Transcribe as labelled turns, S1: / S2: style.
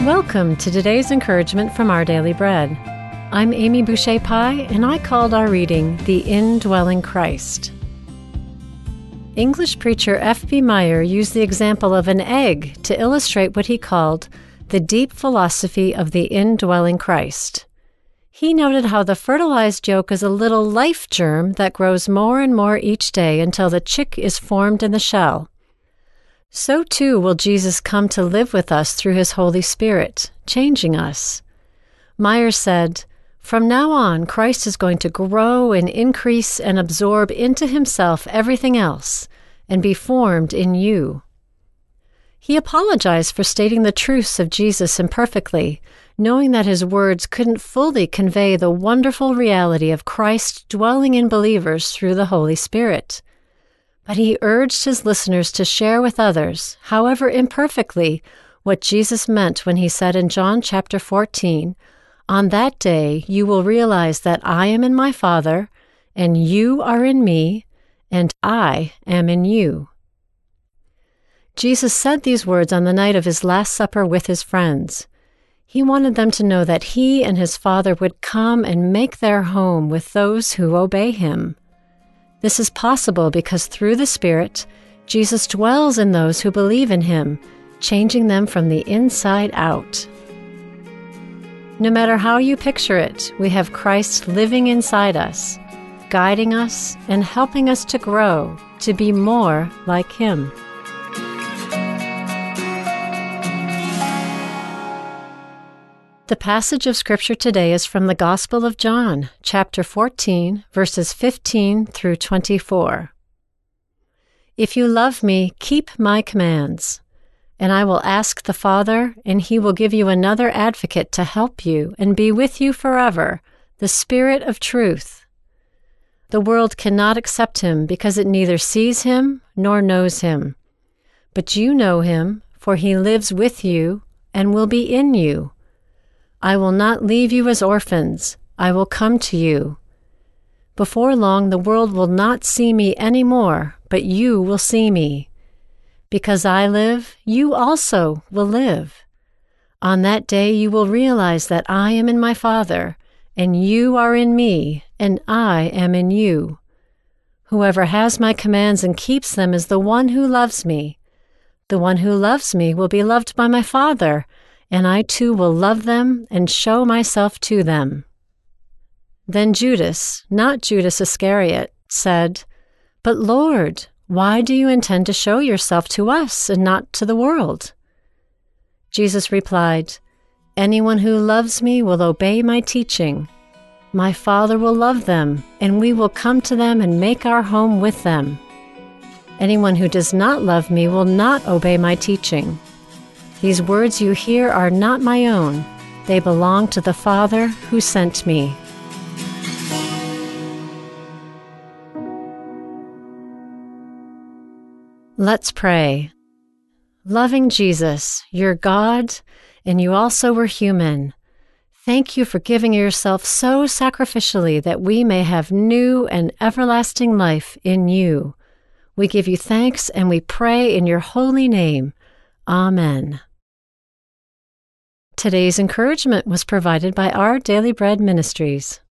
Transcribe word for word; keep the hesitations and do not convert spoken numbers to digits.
S1: Welcome to today's encouragement from Our Daily Bread. I'm Amy Boucher Pye, and I called our reading The Indwelling Christ. English preacher F B Meyer used the example of an egg to illustrate what he called the deep philosophy of the indwelling Christ. He noted how the fertilized yolk is a little life germ that grows more and more each day until the chick is formed in the shell. So too will Jesus come to live with us through His Holy Spirit, changing us. Meyer said, "From now on, Christ is going to grow and increase and absorb into Himself everything else and be formed in you." He apologized for stating the truths of Jesus imperfectly, knowing that his words couldn't fully convey the wonderful reality of Christ dwelling in believers through the Holy Spirit. But he urged his listeners to share with others, however imperfectly, what Jesus meant when he said in John chapter fourteen, "On that day you will realize that I am in my Father, and you are in me, and I am in you." Jesus said these words on the night of his Last Supper with his friends. He wanted them to know that he and his Father would come and make their home with those who obey him. This is possible because through the Spirit, Jesus dwells in those who believe in him, changing them from the inside out. No matter how you picture it, we have Christ living inside us, guiding us and helping us to grow, to be more like him. The passage of Scripture today is from the Gospel of John, chapter fourteen, verses fifteen through twenty-four. "If you love me, keep my commands, and I will ask the Father, and he will give you another advocate to help you and be with you forever, the Spirit of truth. The world cannot accept him because it neither sees him nor knows him. But you know him, for he lives with you and will be in you. I will not leave you as orphans. I will come to you. Before long, the world will not see me any more, but you will see me. Because I live, you also will live. On that day you will realize that I am in my Father, and you are in me, and I am in you. Whoever has my commands and keeps them is the one who loves me. The one who loves me will be loved by my Father, and I too will love them and show myself to them." Then Judas, not Judas Iscariot, said, "But Lord, why do you intend to show yourself to us and not to the world?" Jesus replied, "Anyone who loves me will obey my teaching. My Father will love them, and we will come to them and make our home with them. Anyone who does not love me will not obey my teaching. These words you hear are not my own. They belong to the Father who sent me." Let's pray. Loving Jesus, you're God, and you also were human. Thank you for giving yourself so sacrificially that we may have new and everlasting life in you. We give you thanks and we pray in your holy name. Amen. Today's encouragement was provided by Our Daily Bread Ministries.